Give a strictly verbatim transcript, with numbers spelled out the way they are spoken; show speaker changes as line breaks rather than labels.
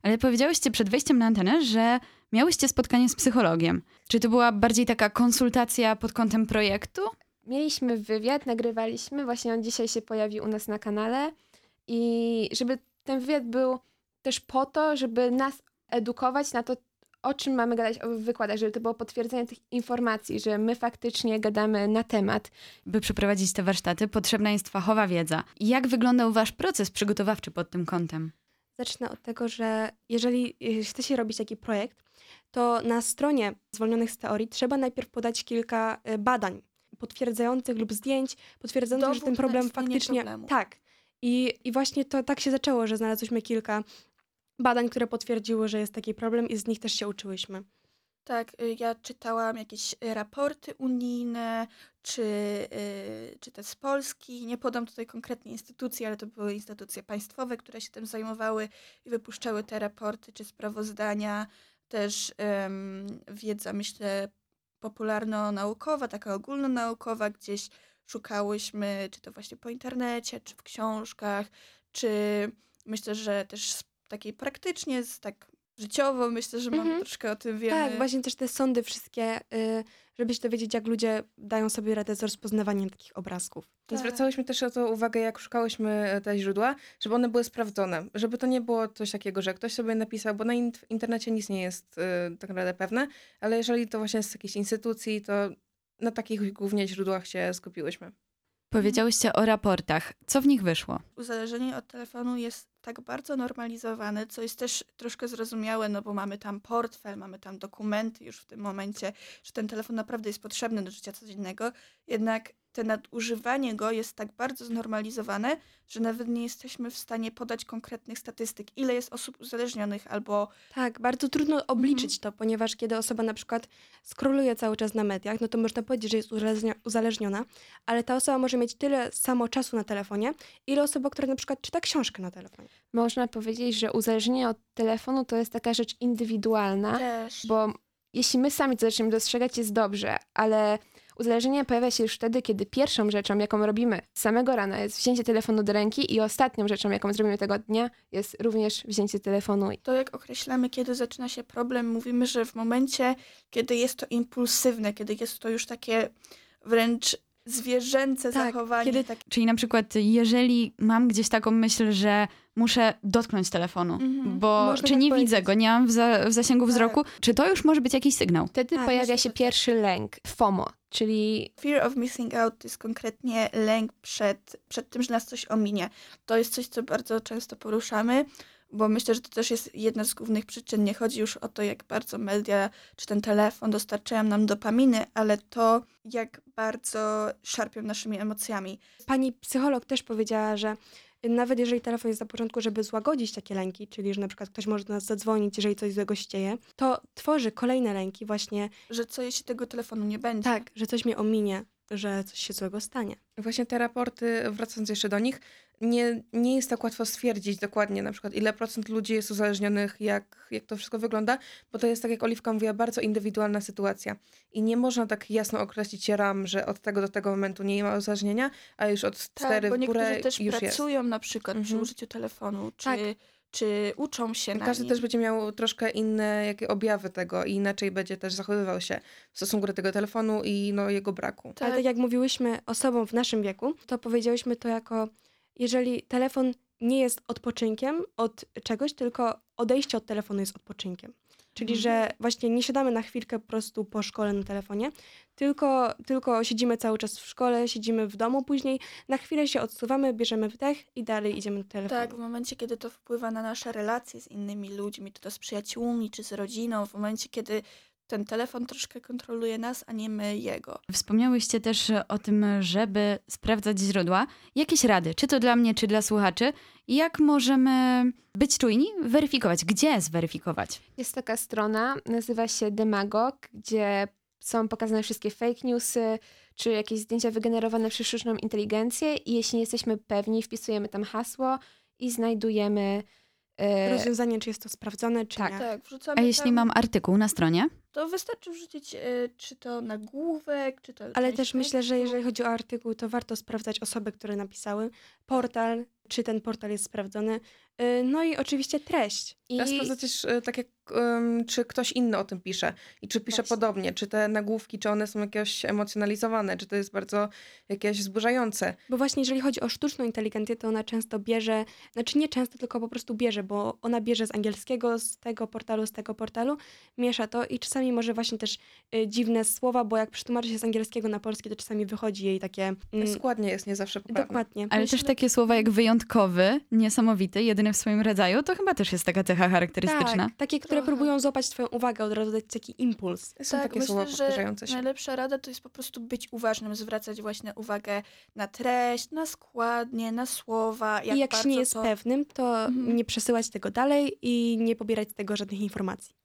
Ale powiedziałyście przed wejściem na antenę, że miałyście spotkanie z psychologiem. Czy to była bardziej taka konsultacja pod kątem projektu?
Mieliśmy wywiad, nagrywaliśmy, właśnie on dzisiaj się pojawił u nas na kanale i żeby ten wywiad był też po to, żeby nas edukować na to, o czym mamy gadać w wykładach, żeby to było potwierdzenie tych informacji, że my faktycznie gadamy na temat.
By przeprowadzić te warsztaty, potrzebna jest fachowa wiedza. Jak wyglądał wasz proces przygotowawczy pod tym kątem?
Zacznę od tego, że jeżeli chce się robić taki projekt, to na stronie zwolnionych z teorii trzeba najpierw podać kilka badań potwierdzających lub zdjęć, potwierdzających,
Dowód
że ten problem
na istnienie
faktycznie...
problemu.
Tak. I, I właśnie to tak się zaczęło, że znalazłyśmy kilka badań, które potwierdziły, że jest taki problem i z nich też się uczyłyśmy.
Tak, y, ja czytałam jakieś y, raporty unijne, czy, y, czy te z Polski. Nie podam tutaj konkretnie instytucji, ale to były instytucje państwowe, które się tym zajmowały i wypuszczały te raporty czy sprawozdania. Też ym, wiedza, myślę, popularno-naukowa, taka ogólnonaukowa, gdzieś szukałyśmy, czy to właśnie po internecie, czy w książkach, czy myślę, że też z takiej praktycznie, z tak życiowo, myślę, że mamy
Mhm.
troszkę o tym wiemy.
Tak, właśnie też te sądy wszystkie, y, żeby się dowiedzieć, jak ludzie dają sobie radę z rozpoznawaniem takich obrazków.
Tak.
Zwracałyśmy też na to uwagę, jak szukałyśmy te źródła, żeby one były sprawdzone. Żeby to nie było coś takiego, że ktoś sobie napisał, bo na in- w internecie nic nie jest y, tak naprawdę pewne, ale jeżeli to właśnie z jakiejś instytucji, to na takich głównie źródłach się skupiłyśmy.
Powiedziałyście o raportach. Co w nich wyszło?
Uzależnienie od telefonu jest tak bardzo normalizowane, co jest też troszkę zrozumiałe, no bo mamy tam portfel, mamy tam dokumenty już w tym momencie, że ten telefon naprawdę jest potrzebny do życia codziennego, jednak te nadużywanie go jest tak bardzo znormalizowane, że nawet nie jesteśmy w stanie podać konkretnych statystyk, ile jest osób uzależnionych albo...
Tak, bardzo trudno obliczyć to, ponieważ kiedy osoba na przykład scrolluje cały czas na mediach, no to można powiedzieć, że jest uzależnia- uzależniona, ale ta osoba może mieć tyle samo czasu na telefonie, ile osoba, która na przykład czyta książkę na telefonie.
Można powiedzieć, że uzależnienie od telefonu to jest taka rzecz indywidualna,
Też.
bo jeśli my sami to zaczniemy dostrzegać, jest dobrze, ale uzależnienie pojawia się już wtedy, kiedy pierwszą rzeczą, jaką robimy z samego rana, jest wzięcie telefonu do ręki i ostatnią rzeczą, jaką zrobimy tego dnia, jest również wzięcie telefonu.
To jak określamy, kiedy zaczyna się problem, mówimy, że w momencie, kiedy jest to impulsywne, kiedy jest to już takie wręcz zwierzęce
Tak,
zachowanie.
kiedy-
tak...
Czyli na przykład, jeżeli mam gdzieś taką myśl, że muszę dotknąć telefonu,
Mhm.
bo
Można
czy
tak
nie
powiedzieć.
widzę go, nie mam w, za, w zasięgu
Tak.
wzroku, czy to już może być jakiś sygnał?
Wtedy
Tak,
pojawia
myślę,
się
że tak.
pierwszy lęk, FOMO, czyli
Fear of missing out to jest konkretnie lęk przed, przed tym, że nas coś ominie. To jest coś, co bardzo często poruszamy, bo myślę, że to też jest jedna z głównych przyczyn. Nie chodzi już o to, jak bardzo media czy ten telefon dostarczają nam dopaminy, ale to, jak bardzo szarpią naszymi emocjami.
Pani psycholog też powiedziała, że nawet jeżeli telefon jest na początku, żeby złagodzić takie lęki, czyli że na przykład ktoś może do nas zadzwonić, jeżeli coś złego się dzieje, to tworzy kolejne lęki właśnie,
Że co jeśli tego telefonu nie będzie?
tak, że coś mnie ominie, że coś się złego stanie.
Właśnie te raporty, wracając jeszcze do nich, nie, nie jest tak łatwo stwierdzić dokładnie na przykład ile procent ludzi jest uzależnionych, jak, jak to wszystko wygląda, bo to jest, tak jak Oliwka mówiła, bardzo indywidualna sytuacja. I nie można tak jasno określić ram, że od tego do tego momentu nie ma uzależnienia, a już od
Tak,
cztery
bo
w górę
niektórzy też
już jest.
pracują na przykład przy
Mhm.
użyciu telefonu, czy,
Tak.
czy uczą się na
Każdy
nim.
też będzie miał troszkę inne jakie objawy tego i inaczej będzie też zachowywał się w stosunku do tego telefonu i no, jego braku.
Tak.
Ale tak jak mówiłyśmy osobom w naszym wieku, to powiedziałyśmy to jako, jeżeli telefon nie jest odpoczynkiem od czegoś, tylko odejście od telefonu jest odpoczynkiem. Czyli, że właśnie nie siadamy na chwilkę po prostu po szkole na telefonie, tylko, tylko siedzimy cały czas w szkole, siedzimy w domu później, na chwilę się odsuwamy, bierzemy wdech i dalej idziemy do telefonu.
Tak, w momencie, kiedy to wpływa na nasze relacje z innymi ludźmi, czy to z przyjaciółmi, czy z rodziną, w momencie, kiedy ten telefon troszkę kontroluje nas, a nie my jego.
Wspomniałyście też o tym, żeby sprawdzać źródła. Jakieś rady, czy to dla mnie, czy dla słuchaczy, jak możemy być czujni, weryfikować, gdzie zweryfikować?
jest taka strona, nazywa się Demagog, gdzie są pokazane wszystkie fake newsy, czy jakieś zdjęcia wygenerowane przez sztuczną inteligencję i jeśli nie jesteśmy pewni, wpisujemy tam hasło i znajdujemy... e,
Rozwiązanie, czy jest to sprawdzone, czy
tak.
nie.
Tak, wrzucamy
A jeśli
tam,
mam artykuł na stronie?
to wystarczy wrzucić e, czy to nagłówek, czy to...
Ale
część
też myślę, że
tekstu.
jeżeli chodzi o artykuł, to warto sprawdzać osoby, które napisały, portal, czy ten portal jest sprawdzony. Y, No i oczywiście treść.
I
Trzeba sprawdzać też, e, tak jak, em, czy ktoś inny o tym pisze i czy pisze
Właśnie.
podobnie, czy te nagłówki, czy one są jakieś emocjonalizowane, czy to jest bardzo jakieś wzburzające.
Bo właśnie jeżeli chodzi o sztuczną inteligencję, to ona często bierze, znaczy nie często, tylko po prostu bierze, bo ona bierze z angielskiego, z tego portalu, z tego portalu, miesza to i czasami może właśnie też y, dziwne słowa, bo jak przetłumaczy się z angielskiego na polski, to czasami wychodzi jej takie... mm,
Składnie jest nie zawsze poprawne.
dokładnie.
Ale
Myślę-
też takie słowa jak wyjątkowy, niesamowity, jedyny w swoim rodzaju, to chyba też jest taka cecha charakterystyczna.
Tak, takie, które
Trochę.
próbują złapać twoją uwagę, od razu dać taki impuls.
Są
Tak,
takie
myślę,
słowa
że
powtarzające się.
najlepsza rada to jest po prostu być uważnym, zwracać właśnie uwagę na treść, na składnie, na słowa. Jak
I jak się
bardzo
nie jest
to...
pewnym, to
Mhm.
nie przesyłać tego dalej i nie pobierać z tego żadnych informacji.